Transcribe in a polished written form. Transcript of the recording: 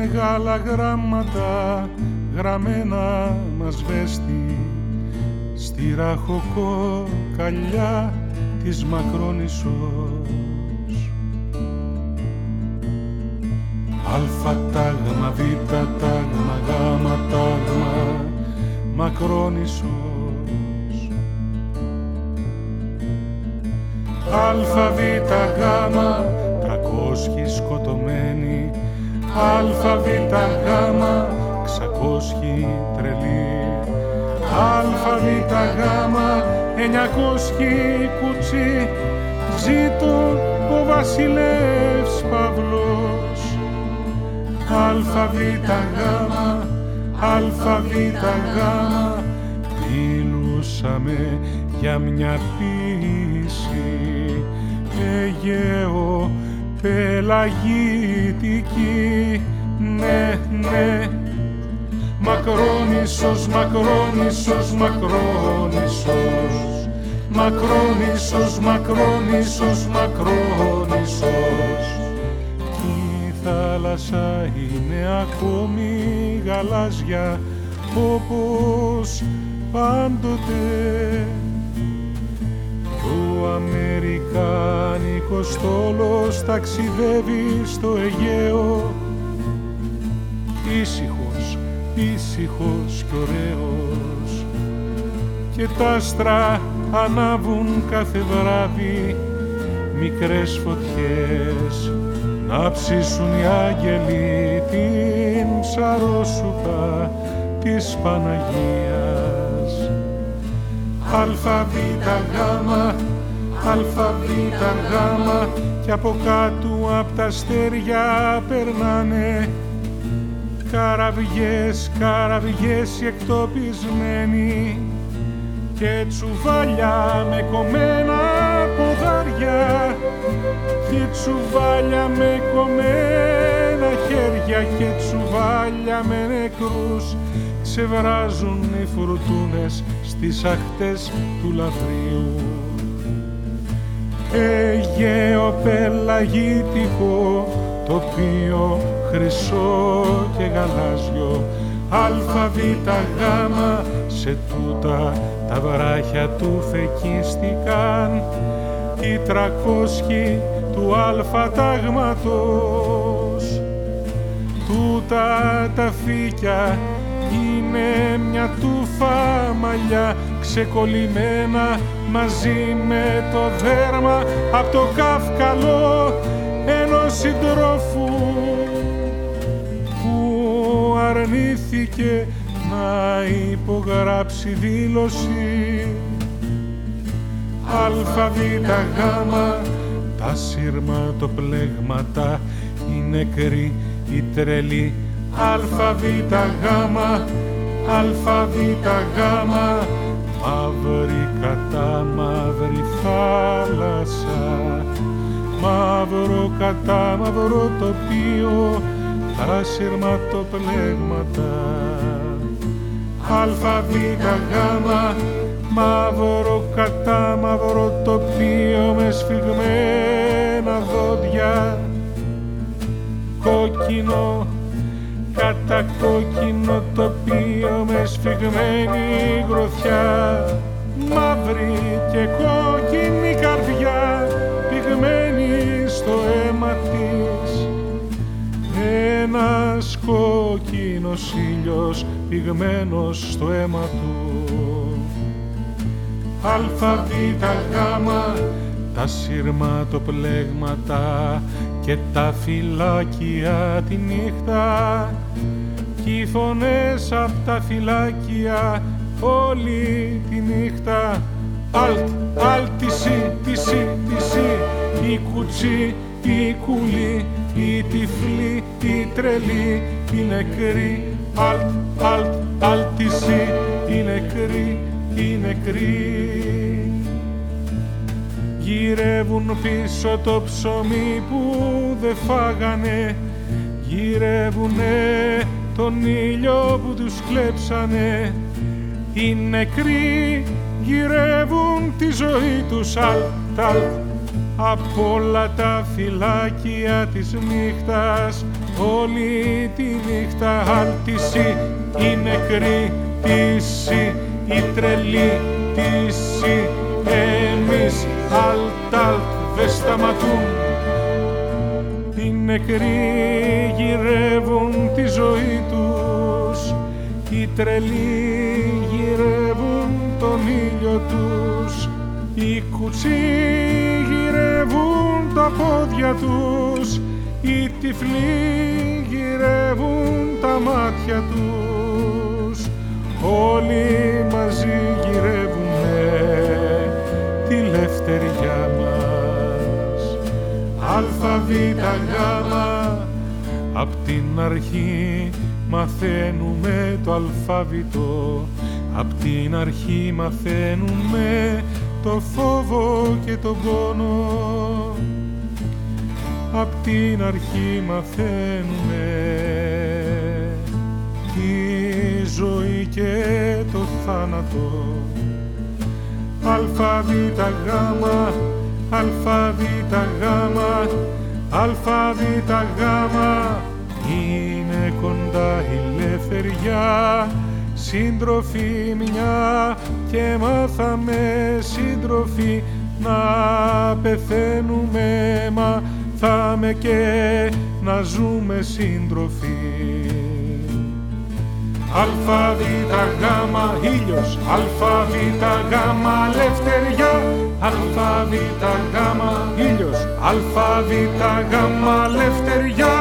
μεγάλα γράμματα γραμμένα μας βέστη στη ραχοκοκαλιά της Μακρόνισσος. Αλφα τάγμα, β τάγμα, γάμα τάγμα, Μακρόνισσος. Αλφα β γάμα, 300 σκοτωμένοι. Αλφα β γάμα, 600 τρελοί. Αλφα β γάμα, 900 κουτσί. Ζήτω ο βασιλεύς Παυλός. Αλφα β γάμα, αλφα β γάμα, μιλούσαμε για μια ποίηση Αιγαίο πελαγίτικη, ναι, ναι. Μακρόνισσος, Μακρόνισσος, Μακρόνισσος, Μακρόνισσος, Μακρόνισσος, Μακρόνισσος. Η θάλασσα είναι ακόμη γαλάζια όπως πάντοτε. Ο αμερικάνικος στόλος ταξιδεύει στο Αιγαίο, ήσυχος, ήσυχος κι ωραίος, και τα άστρα ανάβουν κάθε βράδυ μικρές φωτιές να ψήσουν οι άγγελοι την ψαρόσουπα της Παναγίας. Αλφα β γάμα, αλφα β γάμα, κι από κάτω απ' τα αστέρια περνάνε καραβιές, καραβιές οι εκτοπισμένοι και τσουβάλια με κομμένα ποδάρια, και τσουβάλια με κομμένα χέρια, και τσουβάλια με νεκρούς. Ξεβράζουν οι φουρτούνες στις αχτές του λαυριού. Αιγαίο πελαγίτικο τοπίο, χρυσό και γαλάζιο. Αλφα β γάμα, σε τούτα τα βράχια του φεκίστηκαν οι 300 του αλφα τάγματος. Τούτα τα φύκια είναι μια τούφα μαλλιά ξεκολλημένα μαζί με το δέρμα απ' το καύκαλο ενός συντρόφου που αρνήθηκε να υπογράψει δήλωση. Αλφα β γάμα, τα σύρματοπλέγματα, οι νεκροί, οι τρελοί. Αλφα β γάμα, αλφα β γάμα, μαύρη κατά μαύρη θάλασσα, μαύρο κατά μαύρο τοπίο, τα σύρματοπλέγματα. Αλφα β γάμα, μαύρο κατά μαύρο τοπίο με σφιγμένα δόντια, κόκκινο κατά κόκκινο τοπίο με σφιγμένη γροθιά, μαύρη και κόκκινη καρδιά πυγμένη στο αίμα της, ένας κόκκινος ήλιος πυγμένος στο αίμα του. Αλφα β γάμα, τα σύρματοπλέγματα και τα φυλάκια τη νύχτα, κι οι φωνές απ' τα φυλάκια όλη τη νύχτα. Αλτ, αλτ, τισί, τισί, τισί, η κουτσί, η κουλή, η τυφλή, η τρελή, η νεκρή. Αλτ, αλτ, αλτ, τισί, η νεκρή, η νεκρή. Γυρεύουν πίσω το ψωμί που δε φάγανε, γυρεύουνε τον ήλιο που τους κλέψανε. Οι νεκροί γυρεύουν τη ζωή τους. Αλτ, αλτ, απ' όλα τα φυλάκια της νύχτας, όλη τη νύχτα αλτισή, η νεκρή τύση, η τρελή τύση, εμείς αλτ δεν σταματούν. Οι νεκροί γυρεύουν τη ζωή τους, οι τρελοί γυρεύουν τον ήλιο τους, οι κουτσοί γυρεύουν τα πόδια τους, οι τυφλοί γυρεύουν τα μάτια τους, όλοι μαζί γυρεύουνε τη λευτεριά μας. Αλφαβήτα γάμα, απ' την αρχή μαθαίνουμε το αλφάβητο, απ' την αρχή μαθαίνουμε το φόβο και τον πόνο, απ' την αρχή μαθαίνουμε τη ζωή και το θάνατο. Αλφαβήτα γάμα, αλφαβήτα γάμα, αλφαβήτα γάμα, είναι κοντά η ελευθεριά, σύντροφοι μια και μάθαμε σύντροφοι να πεθαίνουμε, μάθαμε και να ζούμε σύντροφοι. Αλφαβήτα γάμα ήλιος, αλφαβήτα γάμα ελευθεριά, αλφαβήτα γάμα ήλιος, αλφαβήτα γάμα ελευθεριά.